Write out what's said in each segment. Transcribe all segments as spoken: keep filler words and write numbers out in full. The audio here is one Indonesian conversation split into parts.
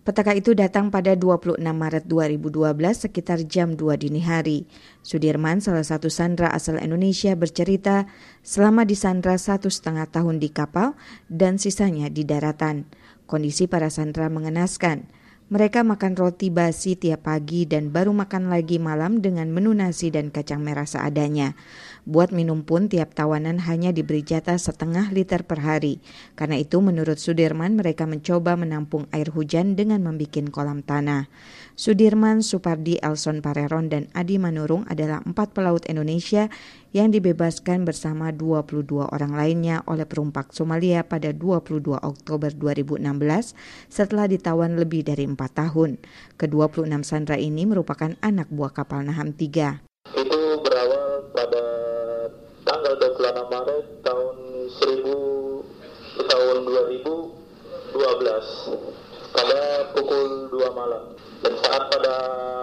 Petaka itu datang pada dua puluh enam Maret dua ribu dua belas sekitar jam dua dini hari. Sudirman, salah satu sandera asal Indonesia, bercerita selama disandra satu setengah tahun di kapal dan sisanya di daratan. Kondisi para sandera mengenaskan. Mereka makan roti basi tiap pagi dan baru makan lagi malam dengan menu nasi dan kacang merah seadanya. Buat minum pun tiap tawanan hanya diberi jatah setengah liter per hari. Karena itu menurut Sudirman mereka mencoba menampung air hujan dengan membuat kolam tanah. Sudirman, Supardi, Elson Pareron, dan Adi Manurung adalah empat pelaut Indonesia yang dibebaskan bersama dua puluh dua orang lainnya oleh perompak Somalia pada dua puluh dua Oktober dua ribu enam belas setelah ditawan lebih dari empat tahun. Kedua puluh enam sandera ini merupakan anak buah kapal Naham tiga. Itu berawal pada tanggal dua puluh enam Maret tahun seribu tahun dua ribu dua belas pada pukul dua malam. Dan saat pada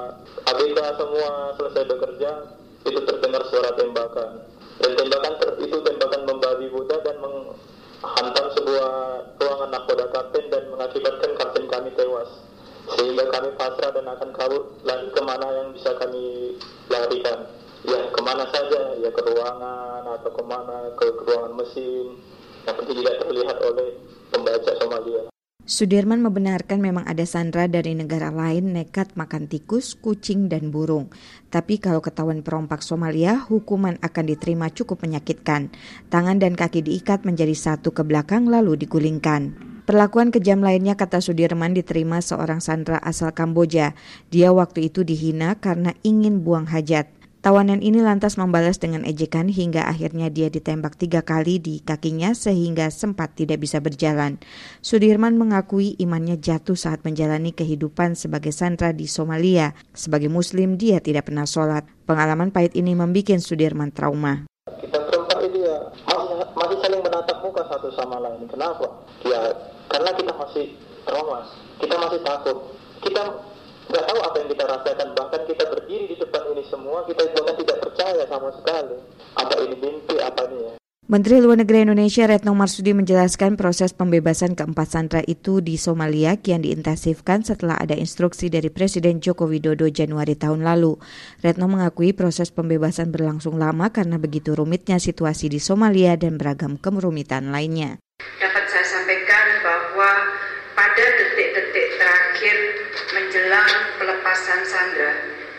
A B K semua selesai bekerja, itu terdengar suara tembakan. Dan tembakan ter, itu tembakan membabi buta dan menghantam sebuah ruangan nakoda kapten dan mengakibatkan kapten kami tewas. Sehingga kami pasrah dan akan kabur lagi kemana yang bisa kami larikan. Ya kemana saja, ya ke ruangan atau kemana, ke ruangan mesin yang tidak terlihat oleh pembaca Somalia. Sudirman membenarkan memang ada sandera dari negara lain nekat makan tikus, kucing, dan burung. Tapi kalau ketahuan perompak Somalia, hukuman akan diterima cukup menyakitkan. Tangan dan kaki diikat menjadi satu ke belakang lalu digulingkan. Perlakuan kejam lainnya, kata Sudirman, diterima seorang sandera asal Kamboja. Dia waktu itu dihina karena ingin buang hajat. Tawanan ini lantas membalas dengan ejekan hingga akhirnya dia ditembak tiga kali di kakinya sehingga sempat tidak bisa berjalan. Sudirman mengakui imannya jatuh saat menjalani kehidupan sebagai sandera di Somalia. Sebagai Muslim, dia tidak pernah sholat. Pengalaman pahit ini membuat Sudirman trauma. Kita perempat itu ya masih, masih saling menatap muka satu sama lain. Kenapa? Ya karena kita masih trauma, kita masih takut. Kita nggak tahu apa yang kita rasakan, bahkan kita berdiri di depan ini semua, kita bahkan tidak percaya sama sekali. Apa ini mimpi, apa ini ya? Menteri Luar Negeri Indonesia Retno Marsudi menjelaskan proses pembebasan keempat sandera itu di Somalia kian diintensifkan setelah ada instruksi dari Presiden Joko Widodo Januari tahun lalu. Retno mengakui proses pembebasan berlangsung lama karena begitu rumitnya situasi di Somalia dan beragam kerumitan lainnya. Dapat saya sampaikan bahwa pada detik-detik terakhir menjelang pelepasan sandera,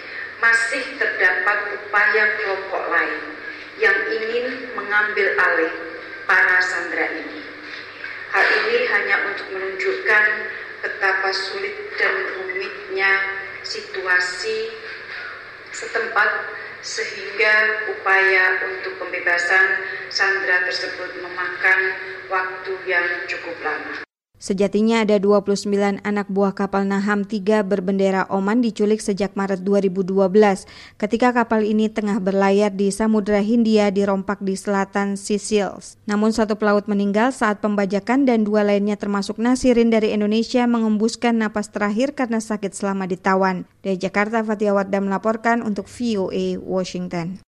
masih terdapat upaya kelompok lain yang ingin mengambil alih para sandera ini. Hal ini hanya untuk menunjukkan betapa sulit dan rumitnya situasi setempat sehingga upaya untuk pembebasan sandera tersebut memakan waktu yang cukup lama. Sejatinya ada dua puluh sembilan anak buah kapal Naham tiga berbendera Oman diculik sejak Maret dua ribu dua belas ketika kapal ini tengah berlayar di Samudra Hindia dirompak di selatan Seychelles. Namun satu pelaut meninggal saat pembajakan dan dua lainnya termasuk Nasirin dari Indonesia mengembuskan napas terakhir karena sakit selama ditawan. Dari Jakarta, Fatia Wardah melaporkan untuk V O A Washington.